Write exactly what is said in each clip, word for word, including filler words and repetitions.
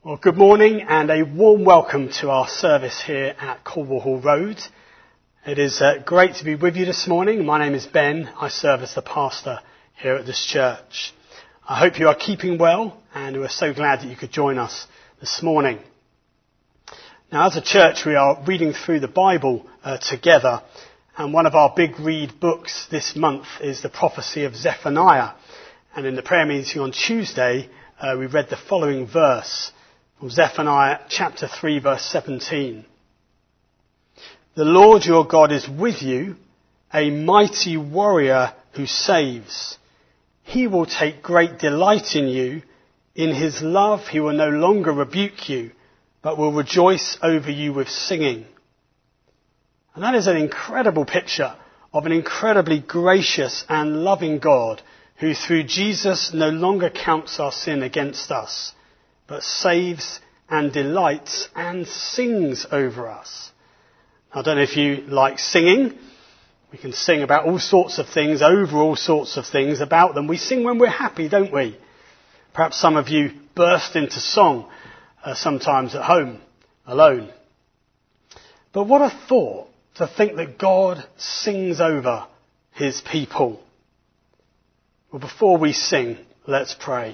Well, good morning and a warm welcome to our service here at Cornwall Hall Road. It is uh, great to be with you this morning. My name is Ben. I serve as the pastor here at this church. I hope you are keeping well and we're so glad that you could join us this morning. Now, as a church, we are reading through the Bible uh, together, and one of our big read books this month is the prophecy of Zephaniah. And in the prayer meeting on Tuesday, uh, we read the following verse from Zephaniah chapter three, verse seventeen. The Lord your God is with you, a mighty warrior who saves. He will take great delight in you. In his love he will no longer rebuke you, but will rejoice over you with singing. And that is an incredible picture of an incredibly gracious and loving God who through Jesus no longer counts our sin against us, but saves and delights and sings over us. I don't know if you like singing. We can sing about all sorts of things, over all sorts of things about them. We sing when we're happy, don't we? Perhaps some of you burst into song uh, sometimes at home, alone. But what a thought to think that God sings over his people. Well, before we sing, let's pray.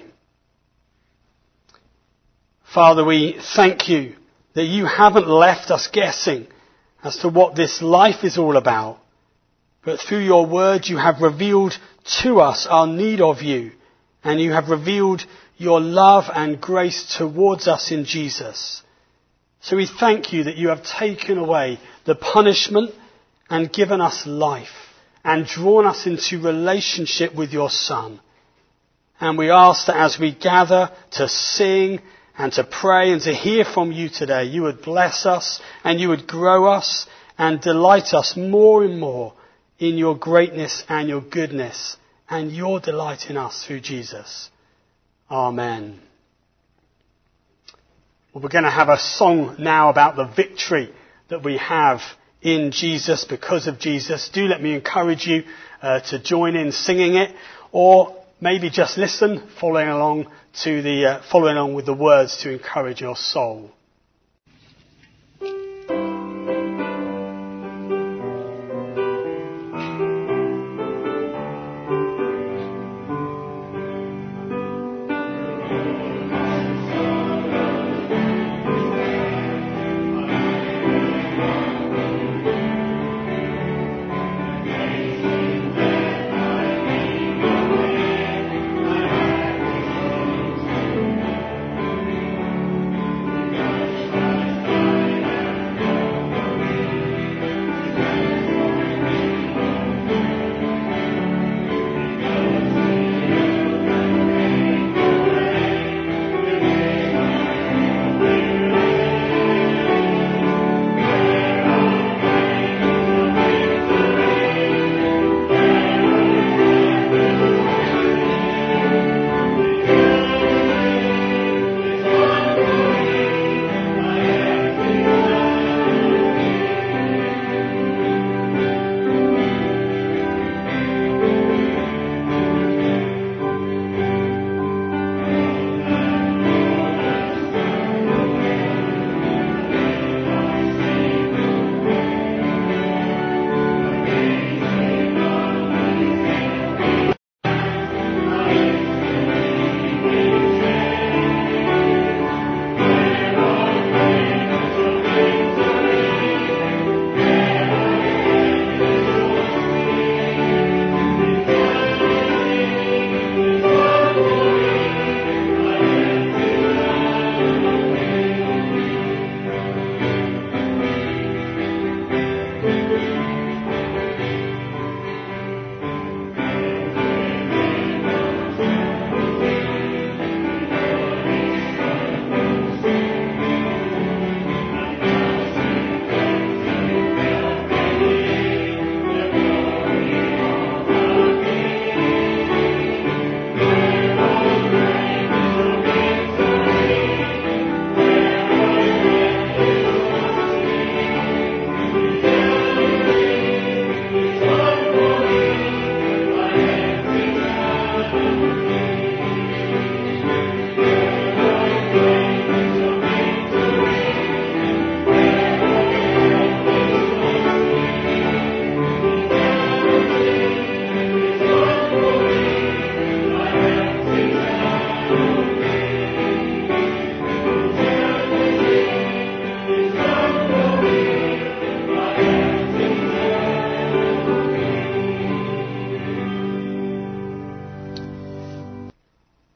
Father, we thank you that you haven't left us guessing as to what this life is all about, but through your word you have revealed to us our need of you, and you have revealed your love and grace towards us in Jesus. So we thank you that you have taken away the punishment and given us life and drawn us into relationship with your Son. And we ask that as we gather to sing and to pray and to hear from you today, you would bless us and you would grow us and delight us more and more in your greatness and your goodness and your delight in us through Jesus. Amen. Well, we're going to have a song now about the victory that we have in Jesus because of Jesus. Do let me encourage you uh, to join in singing it, or maybe just listen, following along to the uh, following along with the words to encourage your soul.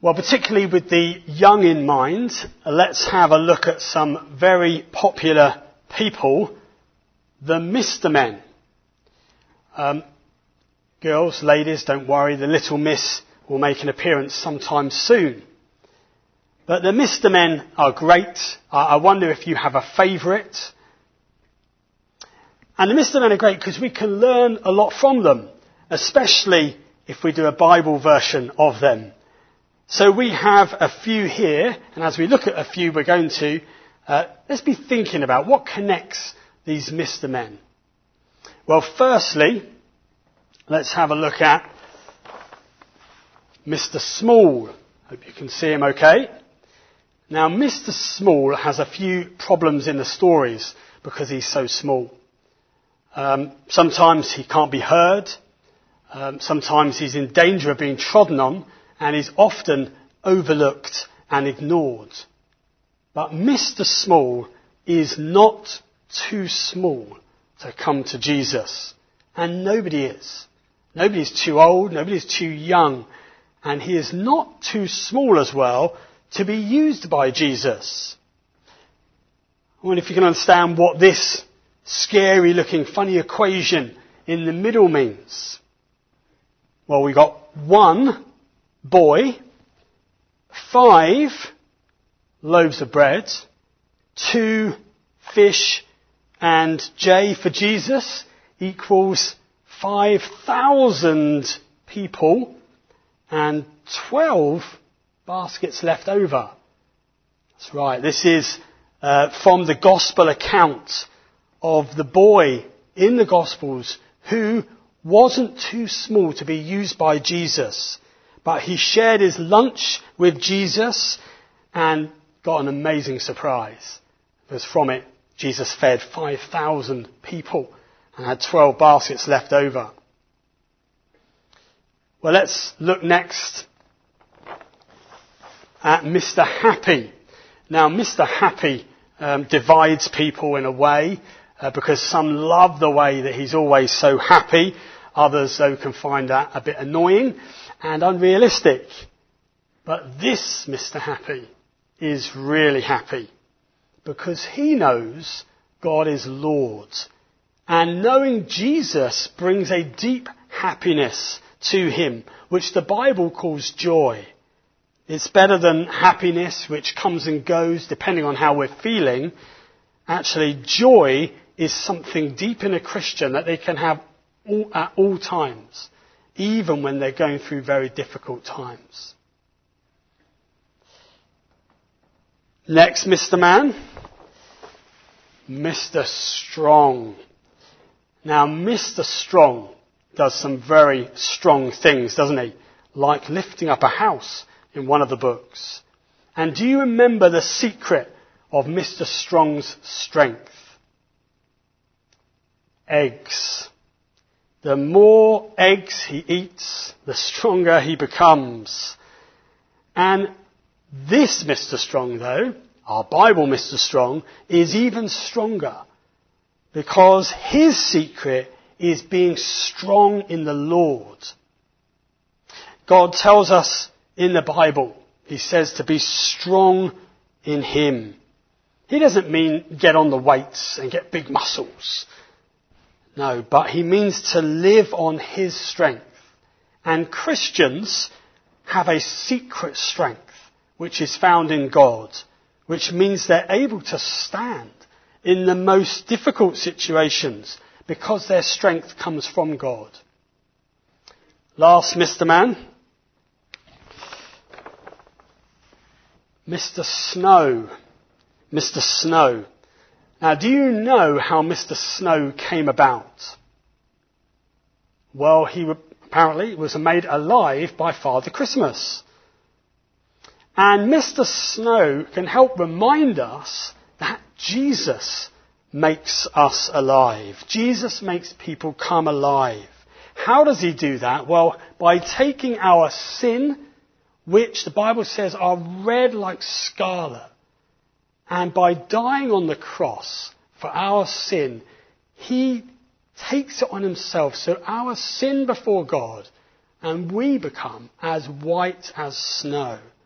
Well, particularly with the young in mind, let's have a look at some very popular people, the Mister Men. Um, girls, ladies, don't worry, the Little Miss will make an appearance sometime soon. But the Mister Men are great. I wonder if you have a favourite. And the Mister Men are great because we can learn a lot from them, especially if we do a Bible version of them. So we have a few here, and as we look at a few we're going to, uh, let's be thinking about what connects these Mister Men. Well, firstly, let's have a look at Mister Small. Hope you can see him okay. Now, Mister Small has a few problems in the stories because he's so small. Um, sometimes he can't be heard. Um, sometimes he's in danger of being trodden on, and he's often overlooked and ignored. But Mister Small is not too small to come to Jesus. And nobody is. Nobody is too old, nobody is too young. And he is not too small as well to be used by Jesus. I wonder if you can understand what this scary looking funny equation in the middle means. Well, we got one boy, five loaves of bread, two fish, and J for Jesus equals five thousand people and twelve baskets left over. That's right. This is uh, from the gospel account of the boy in the Gospels who wasn't too small to be used by Jesus, but he shared his lunch with Jesus and got an amazing surprise. Because from it, Jesus fed five thousand people and had twelve baskets left over. Well, let's look next at Mister Happy. Now, Mister Happy um, divides people in a way uh, because some love the way that he's always so happy. Others, though, can find that a bit annoying and unrealistic. But this Mister Happy is really happy because he knows God is Lord. And knowing Jesus brings a deep happiness to him, which the Bible calls joy. It's better than happiness, which comes and goes depending on how we're feeling. Actually, joy is something deep in a Christian that they can have all, at all times, even when they're going through very difficult times. Next, Mister Man, Mister Strong. Now, Mister Strong does some very strong things, doesn't he? Like lifting up a house in one of the books. And do you remember the secret of Mister Strong's strength? Eggs. The more eggs he eats, the stronger he becomes. And this Mister Strong, though, our Bible Mister Strong, is even stronger because his secret is being strong in the Lord. God tells us in the Bible, he says to be strong in him. He doesn't mean get on the weights and get big muscles. No, but he means to live on his strength. And Christians have a secret strength, which is found in God, which means they're able to stand in the most difficult situations because their strength comes from God. Last Mister Man, Mister Snow. Mister Snow. Now, do you know how Mister Snow came about? Well, he apparently was made alive by Father Christmas. And Mister Snow can help remind us that Jesus makes us alive. Jesus makes people come alive. How does he do that? Well, by taking our sin, which the Bible says are red like scarlet, and by dying on the cross for our sin, he takes it on himself. So our sin before God, and we become as white as snow.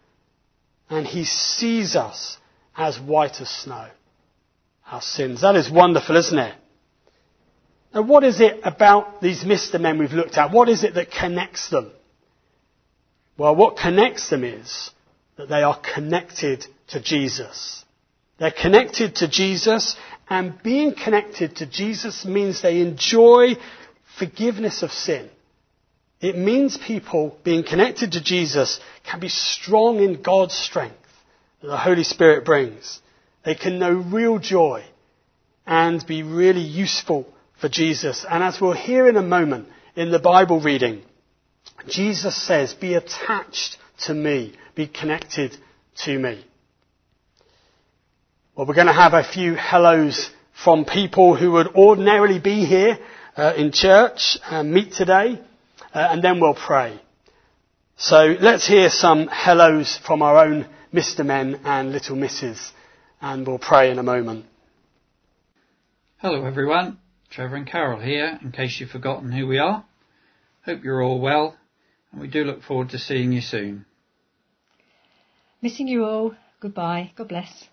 and he sees us as white as snow, our sins. That is wonderful, isn't it? Now, what is it about these Mister Men we've looked at? What is it that connects them? Well, what connects them is that they are connected to Jesus. They're connected to Jesus, and being connected to Jesus means they enjoy forgiveness of sin. It means people being connected to Jesus can be strong in God's strength that the Holy Spirit brings. They can know real joy and be really useful for Jesus. And as we'll hear in a moment in the Bible reading, Jesus says, be attached to me, be connected to me. Well, we're going to have a few hellos from people who would ordinarily be here uh, in church and meet today, uh, and then we'll pray. So let's hear some hellos from our own Mister Men and Little Misses, and we'll pray in a moment. Hello everyone, Trevor and Carol here, in case you've forgotten who we are. Hope you're all well, and we do look forward to seeing you soon. Missing you all. Goodbye. God bless.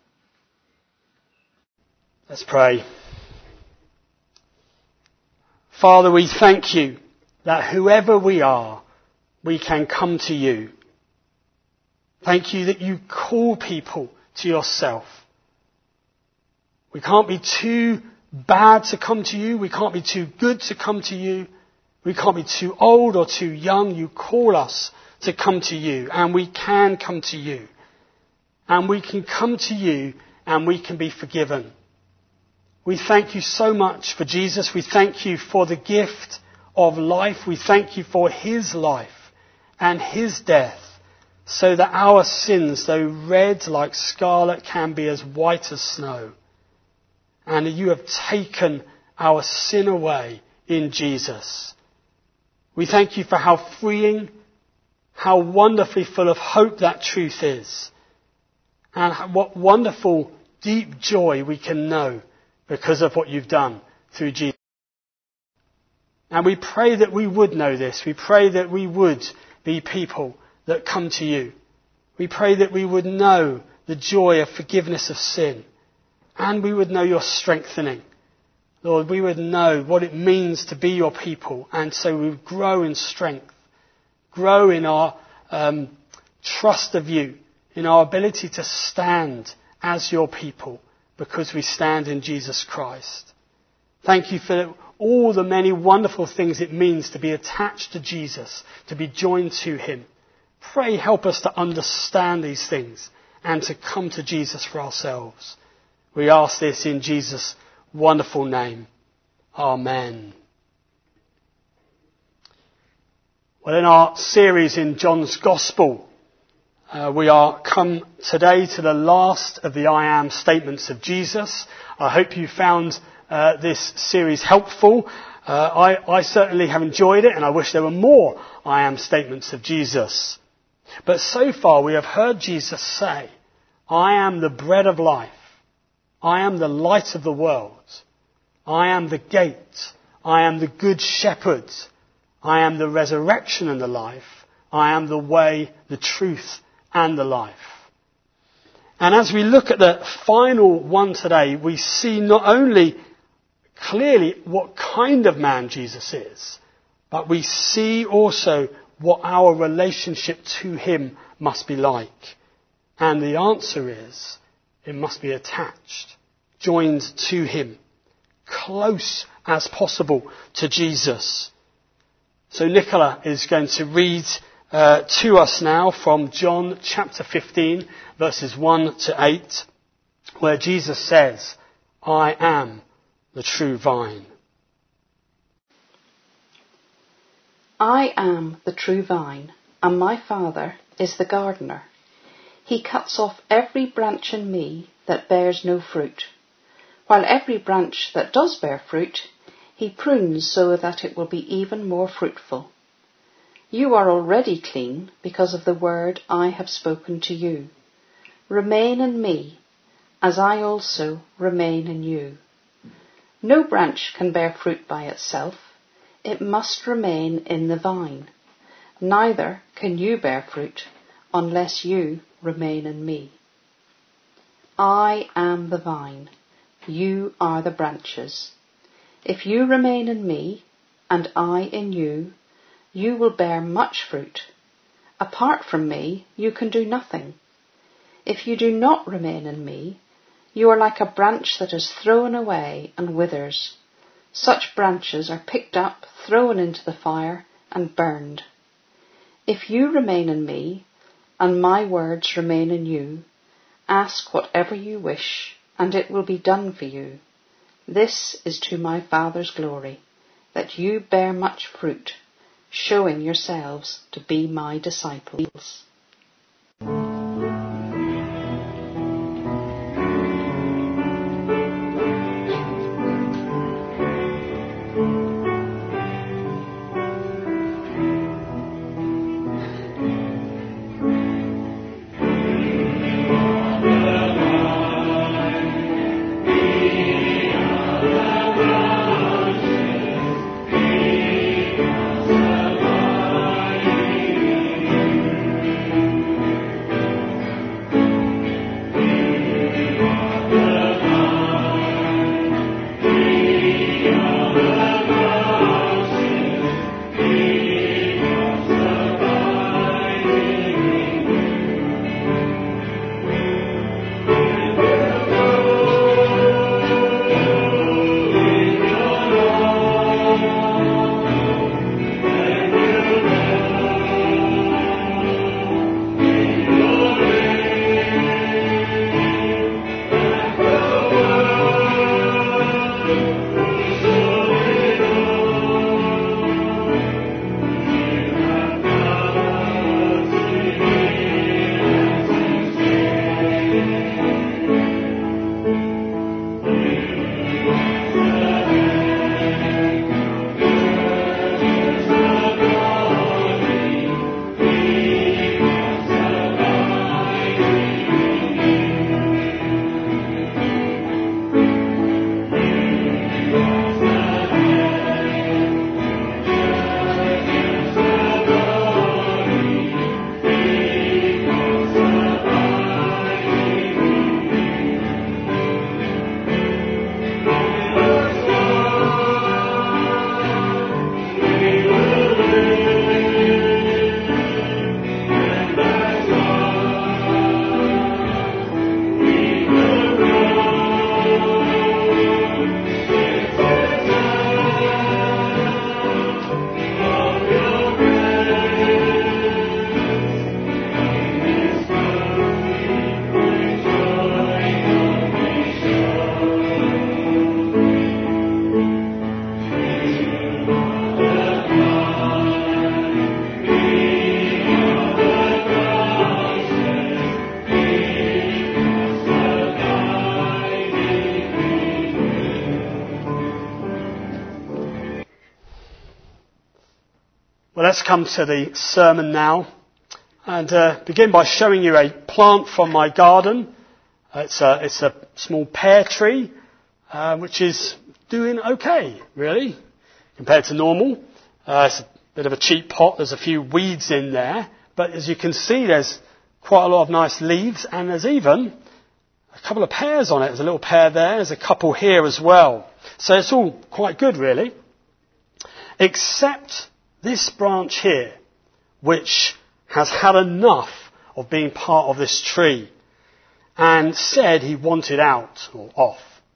Let's pray. Father, we thank you that whoever we are, we can come to you. Thank you that you call people to yourself. We can't be too bad to come to you. We can't be too good to come to you. We can't be too old or too young. You call us to come to you, and we can come to you. And we can come to you and we can be forgiven. We thank you so much for Jesus. We thank you for the gift of life. We thank you for his life and his death, so that our sins, though red like scarlet, can be as white as snow. And you have taken our sin away in Jesus. We thank you for how freeing, how wonderfully full of hope that truth is. And what wonderful, deep joy we can know because of what you've done through Jesus. And we pray that we would know this. We pray that we would be people that come to you. We pray that we would know the joy of forgiveness of sin. And we would know your strengthening. Lord, we would know what it means to be your people. And so we would grow in strength, grow in our um, trust of you, in our ability to stand as your people, because we stand in Jesus Christ. Thank you for all the many wonderful things it means to be attached to Jesus, to be joined to him. Pray help us to understand these things and to come to Jesus for ourselves. We ask this in Jesus' wonderful name. Amen. Well, in our series in John's Gospel, Uh, we are come today to the last of the I am statements of Jesus. I hope you found uh, this series helpful. Uh, I, I certainly have enjoyed it, and I wish there were more I am statements of Jesus. But so far we have heard Jesus say, I am the bread of life. I am the light of the world. I am the gate. I am the good shepherd. I am the resurrection and the life. I am the way, the truth, and the life. And as we look at the final one today, we see not only clearly what kind of man Jesus is, but we see also what our relationship to him must be like. And the answer is, it must be attached, joined to him, close as possible to Jesus. So Nicola is going to read Uh, to us now from John chapter fifteen, verses one to eight, where Jesus says, I am the true vine. I am the true vine, and my Father is the gardener. He cuts off every branch in me that bears no fruit, while every branch that does bear fruit, he prunes so that it will be even more fruitful. You are already clean because of the word I have spoken to you. Remain in me, as I also remain in you. No branch can bear fruit by itself. It must remain in the vine. Neither can you bear fruit unless you remain in me. I am the vine, you are the branches. If you remain in me, and I in you, you will bear much fruit. Apart from me, you can do nothing. If you do not remain in me, you are like a branch that is thrown away and withers. Such branches are picked up, thrown into the fire, and burned. If you remain in me, and my words remain in you, ask whatever you wish, and it will be done for you. This is to my Father's glory, that you bear much fruit, showing yourselves to be my disciples. Well, let's come to the sermon now and uh, begin by showing you a plant from my garden. It's a, it's a small pear tree, uh, which is doing okay, really, compared to normal. Uh, it's a bit of a cheap pot. There's a few weeds in there. But as you can see, there's quite a lot of nice leaves, and there's even a couple of pears on it. There's a little pear there. There's a couple here as well. So it's all quite good, really. Except this branch here, which has had enough of being part of this tree and said he wanted out or off.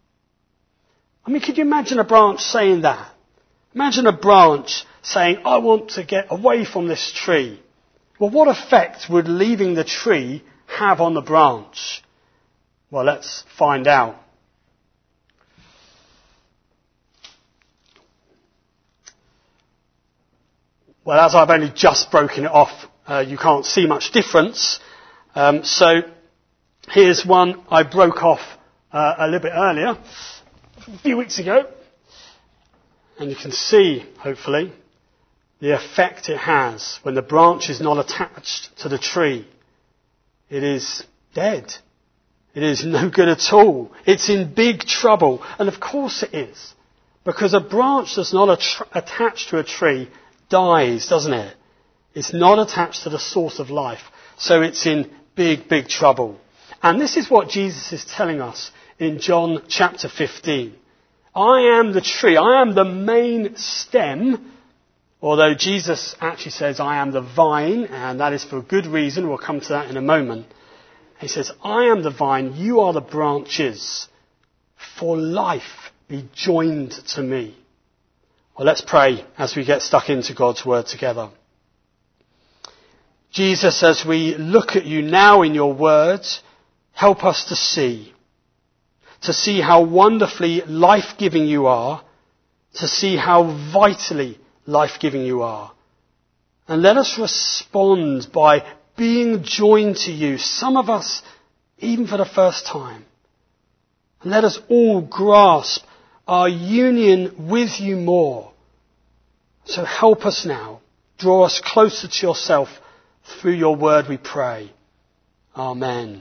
I mean, could you imagine a branch saying that? Imagine a branch saying, I want to get away from this tree. Well, what effect would leaving the tree have on the branch? Well, let's find out. Well, as I've only just broken it off, uh, you can't see much difference. Um, so here's one I broke off uh, a little bit earlier, a few weeks ago. And you can see, hopefully, the effect it has when the branch is not attached to the tree. It is dead. It is no good at all. It's in big trouble. And of course it is. Because a branch that's not att- attached to a tree dies, doesn't it? It's not attached to the source of life. So it's in big, big trouble. And this is what Jesus is telling us in John chapter fifteen. I am the tree. I am the main stem. Although Jesus actually says, I am the vine, and that is for a good reason. We'll come to that in a moment. He says, I am the vine, you are the branches. For life be joined to me. Well, let's pray as we get stuck into God's word together. Jesus, as we look at you now in your words, help us to see. To see how wonderfully life-giving you are. To see how vitally life-giving you are. And let us respond by being joined to you, some of us even for the first time. And let us all grasp our union with you more. So help us now. Draw us closer to yourself through your word, we pray. Amen.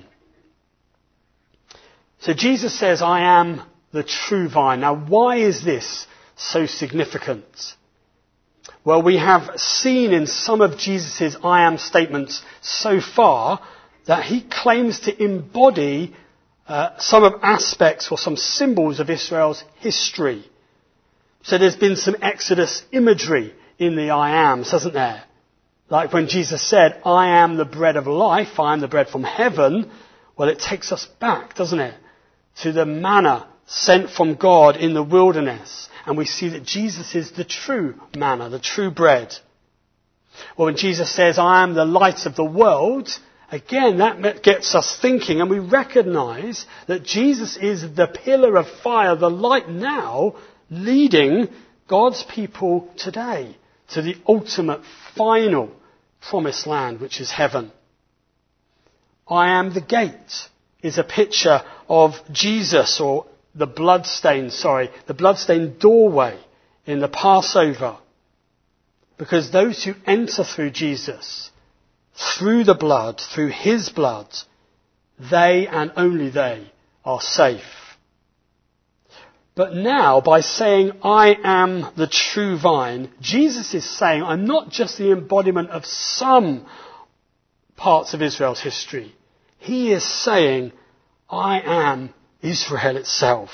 So Jesus says, I am the true vine. Now, why is this so significant? Well, we have seen in some of Jesus' I am statements so far that he claims to embody uh, some of aspects or some symbols of Israel's history. So there's been some Exodus imagery in the I ams, hasn't there? Like when Jesus said, I am the bread of life, I am the bread from heaven. Well, it takes us back, doesn't it, to the manna sent from God in the wilderness. And we see that Jesus is the true manna, the true bread. Well, when Jesus says, I am the light of the world, again, that gets us thinking, and we recognise that Jesus is the pillar of fire, the light now, leading God's people today to the ultimate, final promised land, which is heaven. I am the gate is a picture of Jesus, or the bloodstained, sorry, the bloodstained doorway in the Passover. Because those who enter through Jesus, through the blood, through his blood, they and only they are safe. But now, by saying, I am the true vine, Jesus is saying, I'm not just the embodiment of some parts of Israel's history. He is saying, I am Israel itself.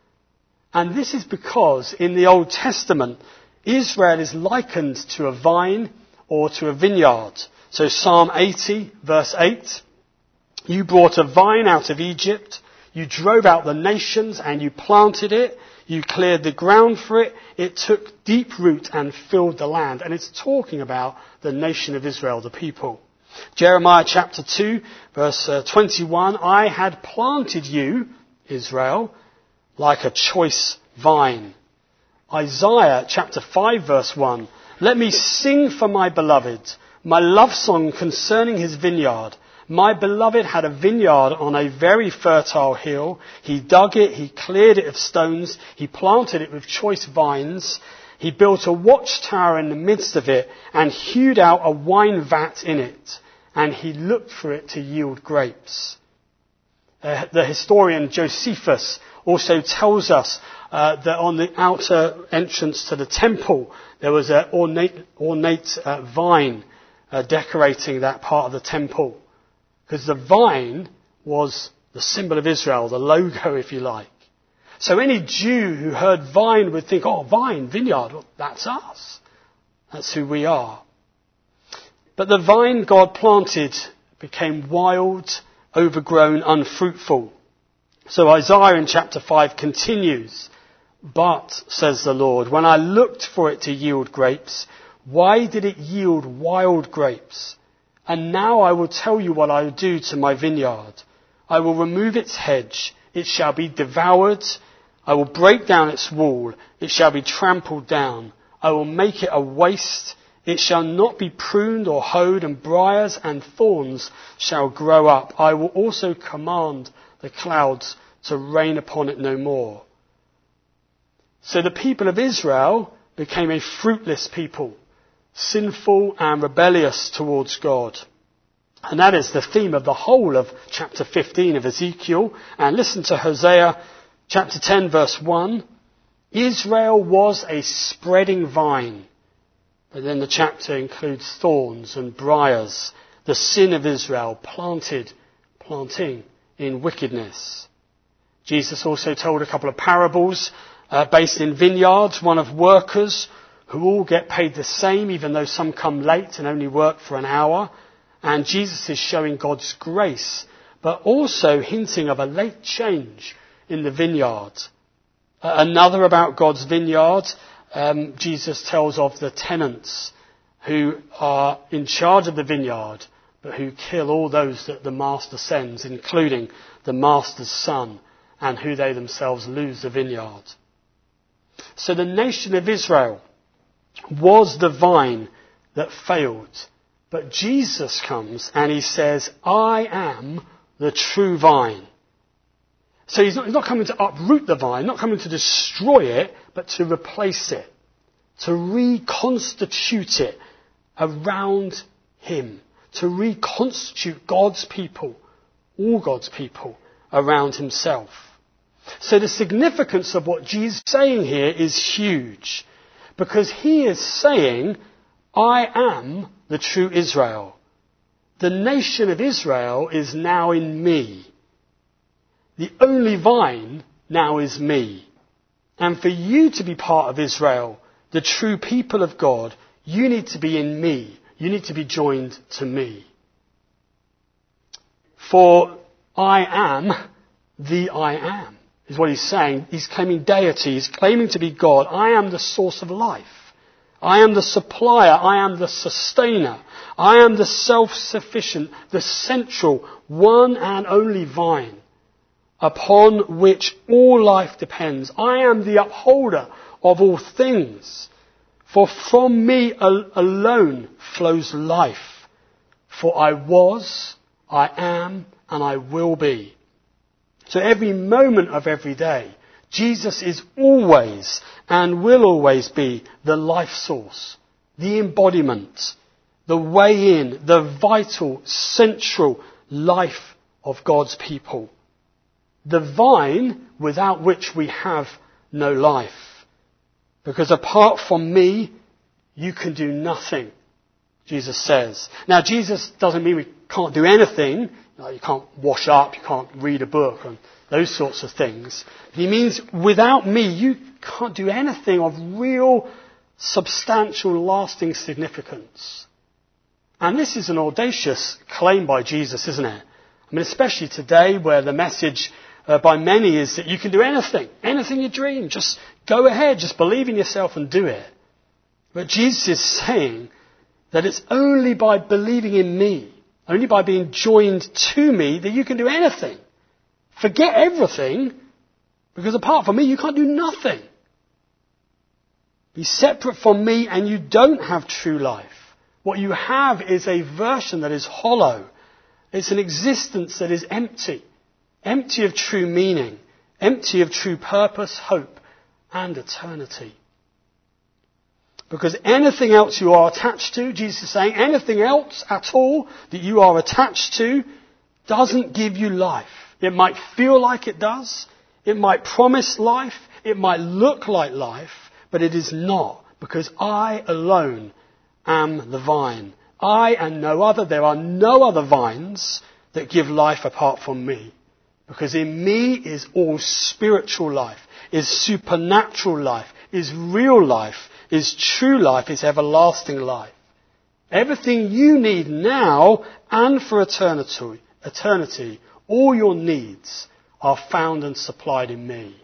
And this is because in the Old Testament, Israel is likened to a vine or to a vineyard. So Psalm eighty, verse eight, you brought a vine out of Egypt, you drove out the nations and you planted it, you cleared the ground for it, it took deep root and filled the land. And it's talking about the nation of Israel, the people. Jeremiah chapter two, verse twenty-one, I had planted you, Israel, like a choice vine. Isaiah chapter five, verse one, let me sing for my beloved, my love song concerning his vineyard. My beloved had a vineyard on a very fertile hill. He dug it, he cleared it of stones, he planted it with choice vines. He built a watchtower in the midst of it and hewed out a wine vat in it. And he looked for it to yield grapes. Uh, the historian Josephus also tells us uh, that on the outer entrance to the temple, there was an ornate, ornate uh, vine uh, decorating that part of the temple. Because the vine was the symbol of Israel, the logo, if you like. So any Jew who heard vine would think, oh, vine, vineyard, well, that's us. That's who we are. But the vine God planted became wild, overgrown, unfruitful. So Isaiah in chapter five continues, but, says the Lord, when I looked for it to yield grapes, why did it yield wild grapes? And now I will tell you what I will do to my vineyard. I will remove its hedge. It shall be devoured. I will break down its wall. It shall be trampled down. I will make it a waste. It shall not be pruned or hoed, and briars and thorns shall grow up. I will also command the clouds to rain upon it no more. So the people of Israel became a fruitless people, sinful and rebellious towards God. And that is the theme of the whole of chapter fifteen of Ezekiel. And listen to Hosea chapter ten, verse one. Israel was a spreading vine. But then the chapter includes thorns and briars the sin of Israel, planted, planting in wickedness. Jesus also told a couple of parables uh, based in vineyards, one of workers who all get paid the same, even though some come late and only work for an hour. And Jesus is showing God's grace, but also hinting of a late change in the vineyard. Uh, another about God's vineyard, um, Jesus tells of the tenants who are in charge of the vineyard, but who kill all those that the master sends, including the master's son, and who they themselves lose the vineyard. So the nation of Israel was the vine that failed. But Jesus comes and he says, I am the true vine. So he's not, he's not coming to uproot the vine, not coming to destroy it, but to replace it, to reconstitute it around him, to reconstitute God's people, all God's people, around himself. So the significance of what Jesus is saying here is huge, because he is saying, I am the true Israel. The nation of Israel is now in me. The only vine now is me. And for you to be part of Israel, the true people of God, you need to be in me. You need to be joined to me. For I am the I am, is what he's saying. He's claiming deity. He's claiming to be God. I am the source of life. I am the supplier. I am the sustainer. I am the self-sufficient, the central, one and only vine upon which all life depends. I am the upholder of all things. For from me al- alone flows life. For I was, I am, and I will be. So every moment of every day, Jesus is always and will always be the life source, the embodiment, the way in, the vital, central life of God's people. The vine without which we have no life. Because apart from me, you can do nothing, Jesus says. Now, Jesus doesn't mean we can't do anything. You can't wash up, you can't read a book, and those sorts of things. He means without me, you can't do anything of real, substantial, lasting significance. And this is an audacious claim by Jesus, isn't it? I mean, especially today where the message uh, by many is that you can do anything, anything you dream. Just go ahead, just believe in yourself and do it. But Jesus is saying that it's only by believing in me, only by being joined to me, that you can do anything. Forget everything, because apart from me, you can't do nothing. Be separate from me and you don't have true life. What you have is a version that is hollow. It's an existence that is empty. Empty of true meaning. Empty of true purpose, hope, and eternity. Because anything else you are attached to, Jesus is saying, anything else at all that you are attached to doesn't give you life. It might feel like it does. It might promise life. It might look like life. But it is not. Because I alone am the vine. I and no other. There are no other vines that give life apart from me. Because in me is all spiritual life, is supernatural life, is real life, is true life, is everlasting life. Everything you need now and for eternity, eternity, all your needs are found and supplied in me.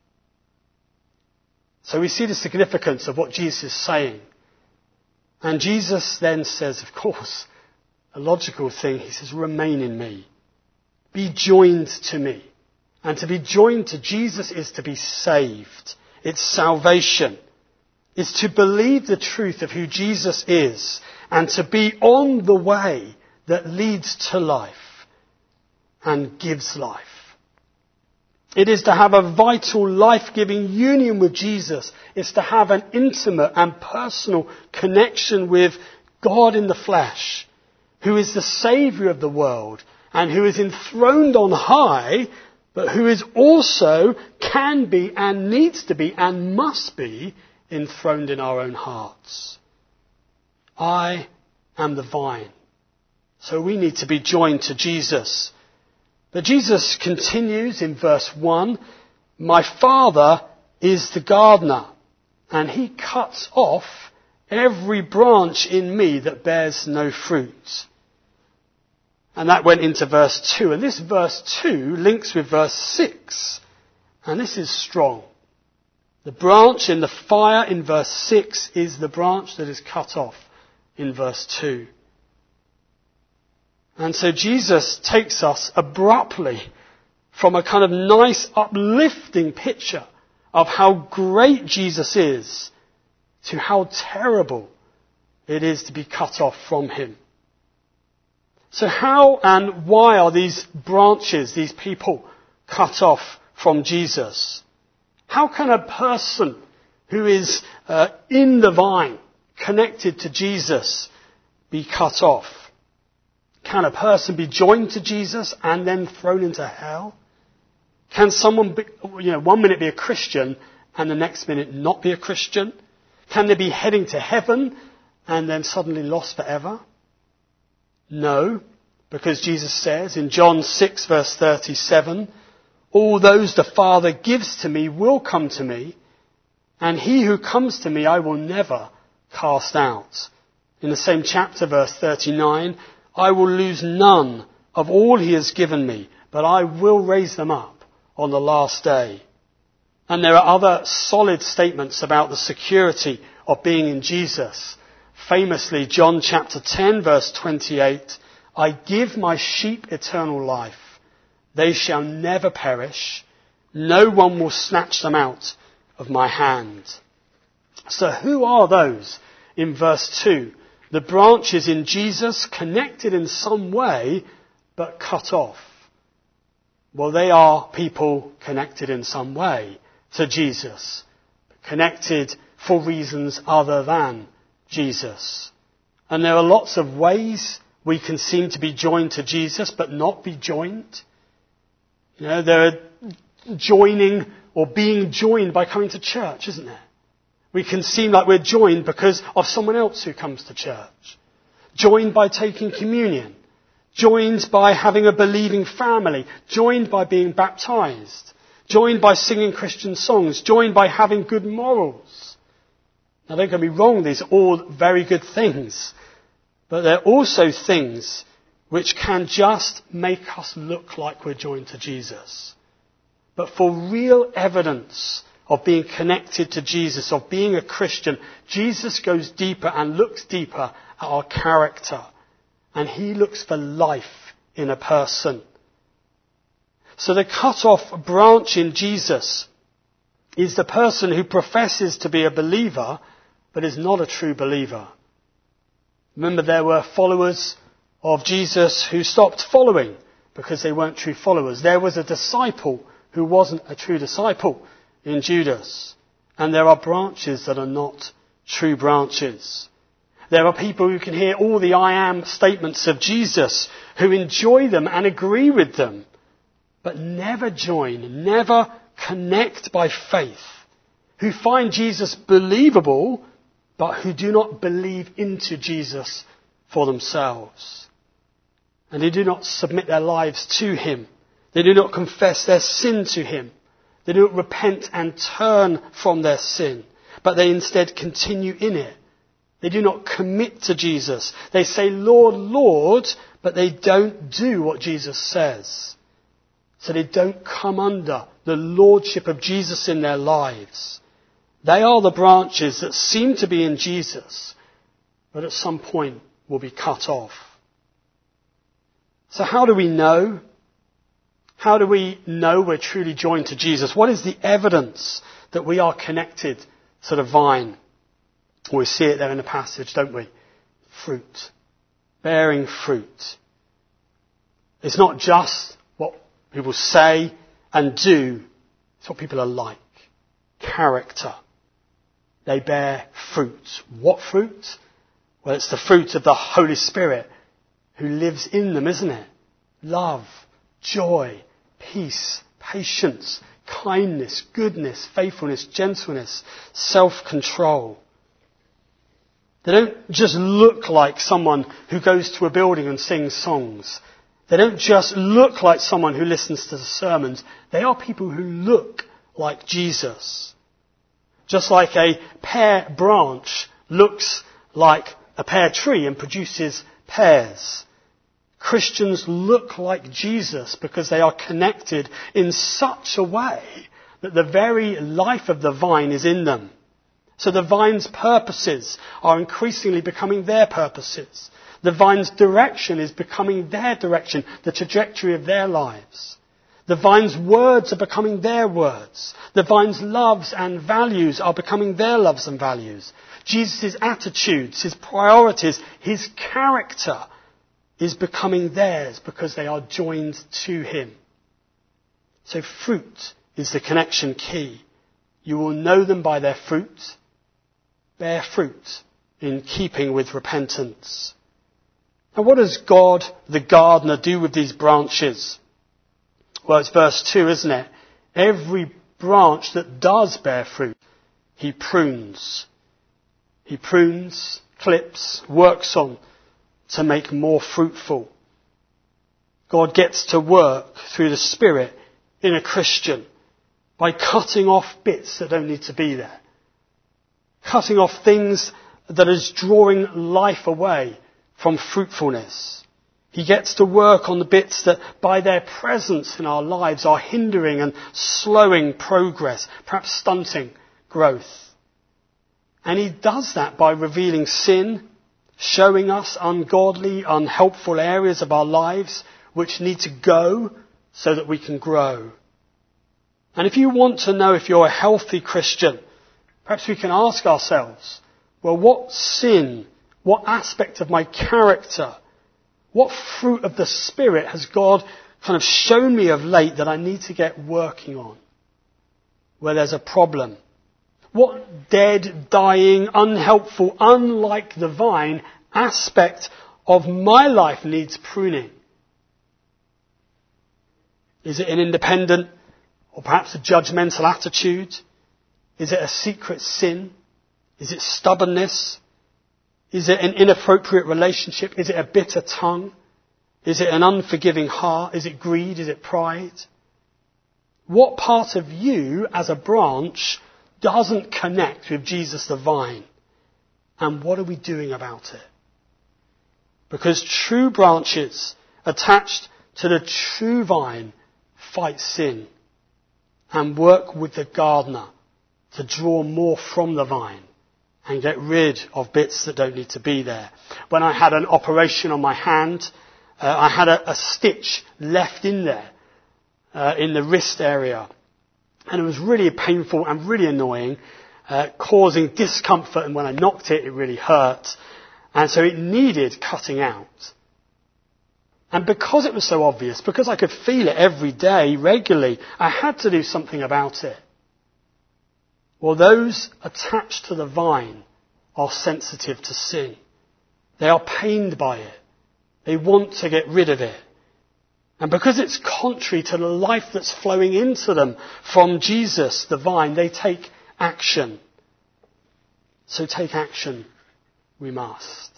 So we see the significance of what Jesus is saying. And Jesus then says, of course, a logical thing, he says, remain in me. Be joined to me. And to be joined to Jesus is to be saved. It's salvation. It's to believe the truth of who Jesus is and to be on the way that leads to life and gives life. It is to have a vital, life-giving union with Jesus. It's to have an intimate and personal connection with God in the flesh, who is the Saviour of the world and who is enthroned on high, but who is also, can be and needs to be and must be enthroned in our own hearts. I am the vine. So we need to be joined to Jesus. But Jesus continues in verse one, my Father is the gardener, and he cuts off every branch in me that bears no fruit. And that went into verse two. And this verse two links with verse six. And this is strong. The branch in the fire in verse six is the branch that is cut off in verse two. And so Jesus takes us abruptly from a kind of nice uplifting picture of how great Jesus is to how terrible it is to be cut off from him. So how and why are these branches, these people, cut off from Jesus? How can a person who is uh, in the vine, connected to Jesus, be cut off? Can a person be joined to Jesus and then thrown into hell? Can someone, be, you know, one minute be a Christian and the next minute not be a Christian? Can they be heading to heaven and then suddenly lost forever? No, because Jesus says in John six verse thirty-seven, all those the Father gives to me will come to me, and he who comes to me I will never cast out. In the same chapter, verse thirty-nine, I will lose none of all he has given me, but I will raise them up on the last day. And there are other solid statements about the security of being in Jesus. Famously, John chapter ten, verse twenty-eight, I give my sheep eternal life. They shall never perish. No one will snatch them out of my hand. So who are those in verse two? The branches in Jesus connected in some way, but cut off. Well, they are people connected in some way to Jesus, connected for reasons other than Jesus. And there are lots of ways we can seem to be joined to Jesus, but not be joined. You know, there are joining or being joined by coming to church, isn't there? We can seem like we're joined because of someone else who comes to church. Joined by taking communion. Joined by having a believing family. Joined by being baptized. Joined by singing Christian songs. Joined by having good morals. Now don't get me wrong, these are all very good things. But they're also things which can just make us look like we're joined to Jesus. But for real evidence of being connected to Jesus, of being a Christian, Jesus goes deeper and looks deeper at our character. And he looks for life in a person. So the cut-off branch in Jesus is the person who professes to be a believer, but is not a true believer. Remember, there were followers of Jesus who stopped following because they weren't true followers. There was a disciple who wasn't a true disciple in Judas. And there are branches that are not true branches. There are people who can hear all the I am statements of Jesus, who enjoy them and agree with them, but never join, never connect by faith, who find Jesus believable, but who do not believe into Jesus for themselves. And they do not submit their lives to him. They do not confess their sin to him. They do not repent and turn from their sin, but they instead continue in it. They do not commit to Jesus. They say, Lord, Lord, but they don't do what Jesus says. So they don't come under the lordship of Jesus in their lives. They are the branches that seem to be in Jesus, but at some point will be cut off. So how do we know? How do we know we're truly joined to Jesus? What is the evidence that we are connected to the vine? We see it there in the passage, don't we? Fruit. Bearing fruit. It's not just what people say and do. It's what people are like. Character. They bear fruit. What fruit? Well, it's the fruit of the Holy Spirit who lives in them, isn't it? Love, joy, peace, patience, kindness, goodness, faithfulness, gentleness, self-control. They don't just look like someone who goes to a building and sings songs. They don't just look like someone who listens to the sermons. They are people who look like Jesus. Just like a pear branch looks like a pear tree and produces pears. Christians look like Jesus because they are connected in such a way that the very life of the vine is in them. So the vine's purposes are increasingly becoming their purposes. The vine's direction is becoming their direction, the trajectory of their lives. The vine's words are becoming their words. The vine's loves and values are becoming their loves and values. Jesus' attitudes, his priorities, his character is becoming theirs because they are joined to him. So fruit is the connection key. You will know them by their fruit. Bear fruit in keeping with repentance. And what does God, the gardener, do with these branches? Well, it's verse two, isn't it? Every branch that does bear fruit, he prunes. He prunes, clips, works on to make more fruitful. God gets to work through the Spirit in a Christian by cutting off bits that don't need to be there. Cutting off things that is drawing life away from fruitfulness. He gets to work on the bits that by their presence in our lives are hindering and slowing progress, perhaps stunting growth. And he does that by revealing sin, showing us ungodly, unhelpful areas of our lives which need to go so that we can grow. And if you want to know if you're a healthy Christian, perhaps we can ask ourselves, well, what sin, what aspect of my character, what fruit of the Spirit has God kind of shown me of late that I need to get working on? Where there's a problem. What dead, dying, unhelpful, unlike the vine aspect of my life needs pruning? Is it an independent or perhaps a judgmental attitude? Is it a secret sin? Is it stubbornness? Is it an inappropriate relationship? Is it a bitter tongue? Is it an unforgiving heart? Is it greed? Is it pride? What part of you as a branch doesn't connect with Jesus the vine? And what are we doing about it? Because true branches attached to the true vine fight sin and work with the gardener to draw more from the vine and get rid of bits that don't need to be there. When I had an operation on my hand, uh, I had a, a stitch left in there, uh, in the wrist area. And it was really painful and really annoying, uh, causing discomfort, and when I knocked it, it really hurt. And so it needed cutting out. And because it was so obvious, because I could feel it every day, regularly, I had to do something about it. Well, those attached to the vine are sensitive to sin. They are pained by it. They want to get rid of it. And because it's contrary to the life that's flowing into them from Jesus, the vine, they take action. So take action we must.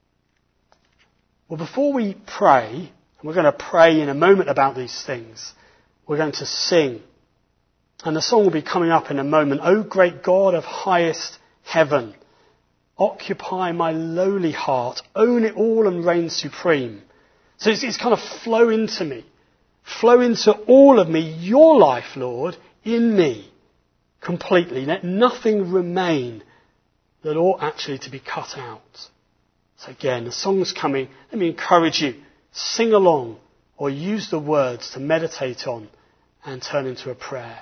Well, before we pray, and we're going to pray in a moment about these things, we're going to sing. And the song will be coming up in a moment. O great God of highest heaven, occupy my lowly heart, own it all and reign supreme. So it's, it's kind of flow into me. Flow into all of me, your life, Lord, in me, completely. Let nothing remain that ought actually to be cut out. So again, the song's coming. Let me encourage you. Sing along or use the words to meditate on and turn into a prayer.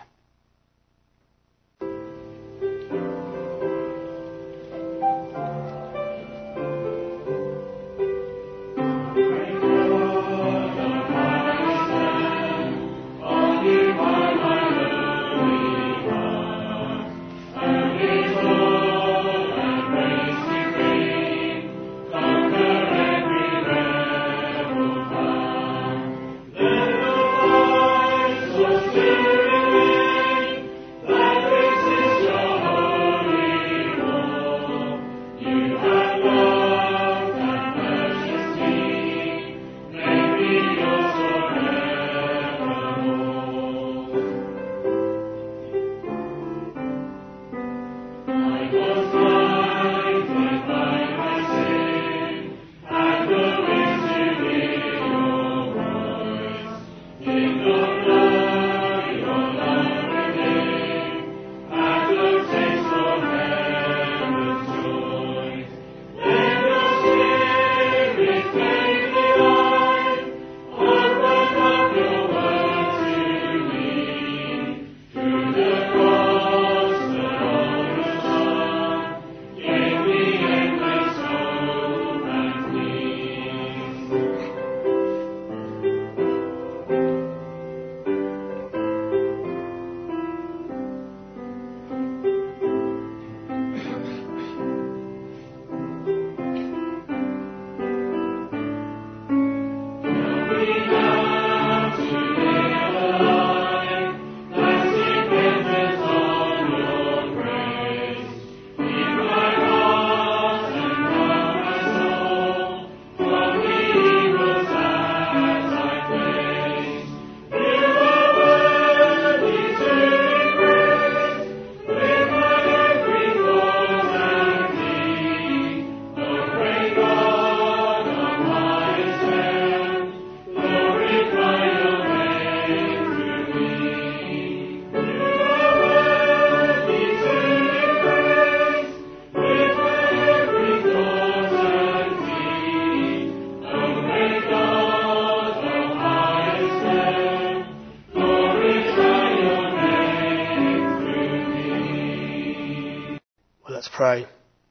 Spirit pray.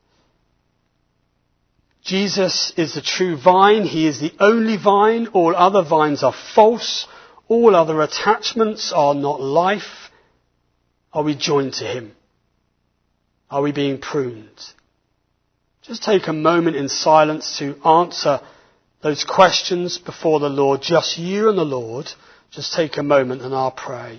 Jesus is the true vine. He is the only vine. All other vines are false. All other attachments are not life. Are we joined to him? Are we being pruned? Just take a moment in silence to answer those questions before the Lord. Just you and the Lord. Just take a moment and I'll pray.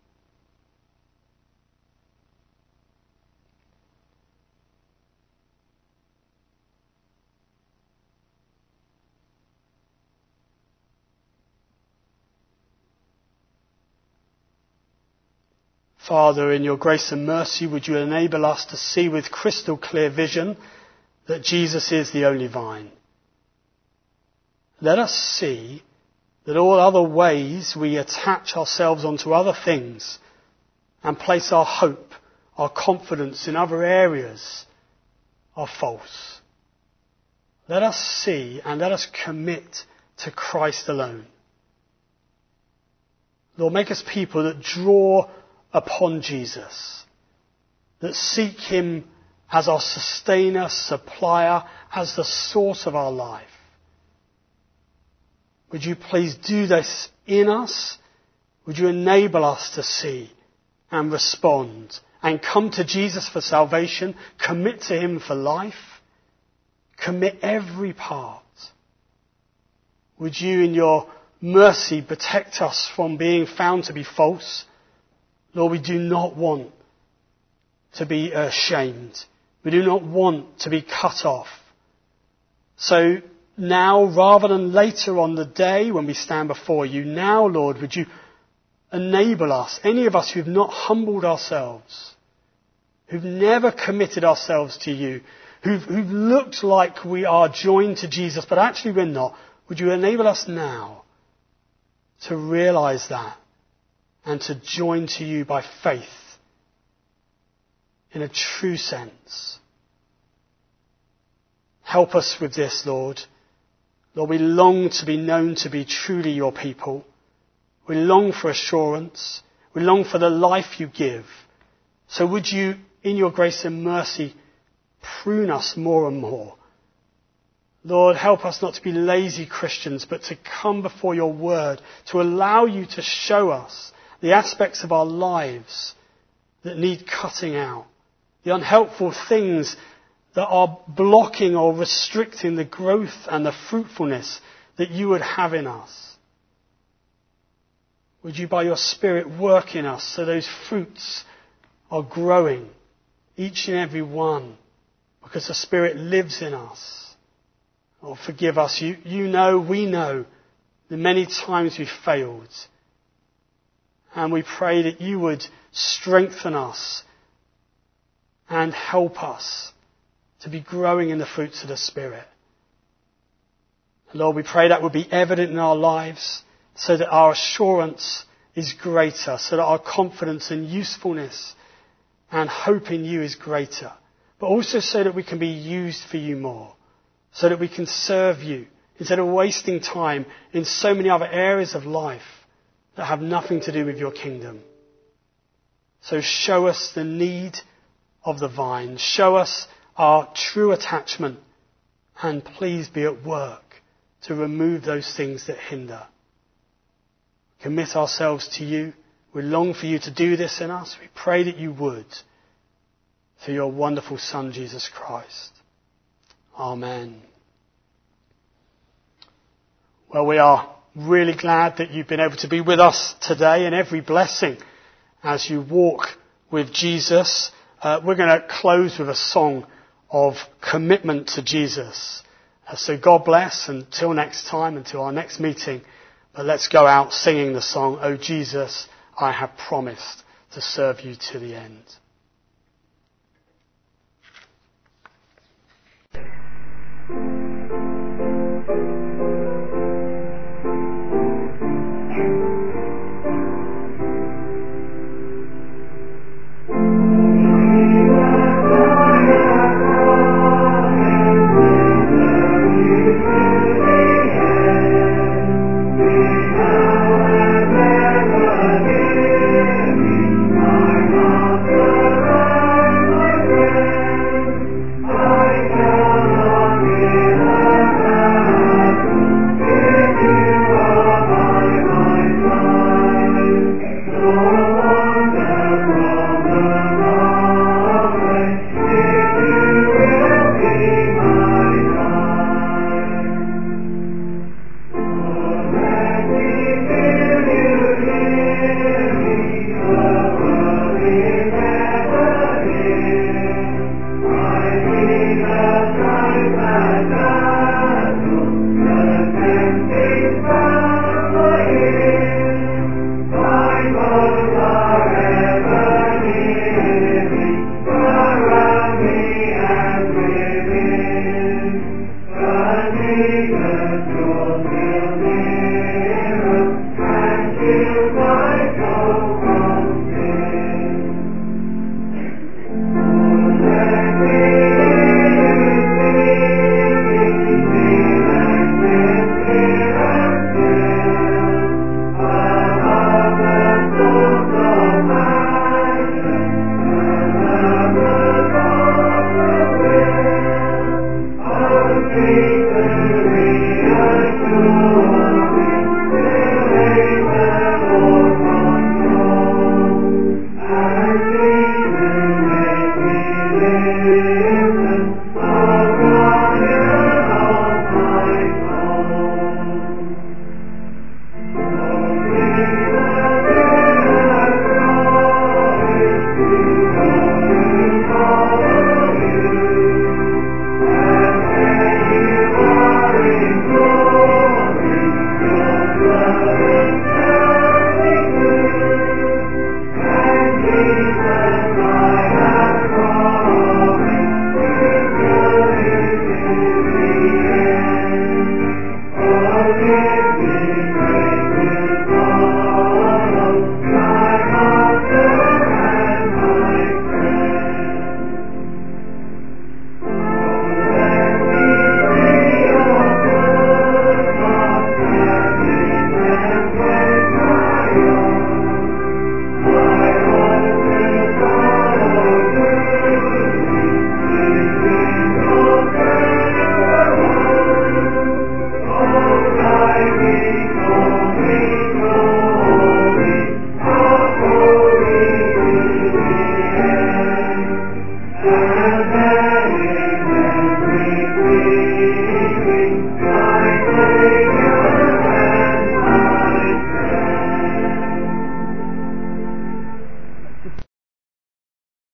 Father, in your grace and mercy, would you enable us to see with crystal clear vision that Jesus is the only vine. Let us see that all other ways we attach ourselves onto other things and place our hope, our confidence in other areas are false. Let us see and let us commit to Christ alone. Lord, make us people that draw upon Jesus, that seek him as our sustainer, supplier, as the source of our life. Would you please do this in us? Would you enable us to see and respond and come to Jesus for salvation, commit to him for life, commit every part? Would you in your mercy protect us from being found to be false? Lord, we do not want to be ashamed. We do not want to be cut off. So now, rather than later on the day when we stand before you, now, Lord, would you enable us, any of us who've not humbled ourselves, who've never committed ourselves to you, who've, who've looked like we are joined to Jesus, but actually we're not, would you enable us now to realise that and to join to you by faith in a true sense. Help us with this, Lord. Lord, we long to be known to be truly your people. We long for assurance. We long for the life you give. So would you, in your grace and mercy, prune us more and more. Lord, help us not to be lazy Christians, but to come before your word, to allow you to show us the aspects of our lives that need cutting out, the unhelpful things that are blocking or restricting the growth and the fruitfulness that you would have in us. Would you, by your Spirit, work in us so those fruits are growing, each and every one, because the Spirit lives in us. Oh, forgive us. You, you know, we know the many times we've failed. And we pray that you would strengthen us and help us to be growing in the fruits of the Spirit. Lord, we pray that would be evident in our lives so that our assurance is greater, so that our confidence and usefulness and hope in you is greater, but also so that we can be used for you more, so that we can serve you instead of wasting time in so many other areas of life that have nothing to do with your kingdom. So show us the need of the vine. Show us our true attachment. And please be at work to remove those things that hinder. Commit ourselves to you. We long for you to do this in us. We pray that you would. Through your wonderful Son, Jesus Christ. Amen. Well, we are really glad that you've been able to be with us today, and every blessing as you walk with Jesus. Uh, we're going to close with a song of commitment to Jesus. Uh, so God bless until next time, until our next meeting. But let's go out singing the song, "Oh Jesus, I have promised to serve you to the end." Thank you. will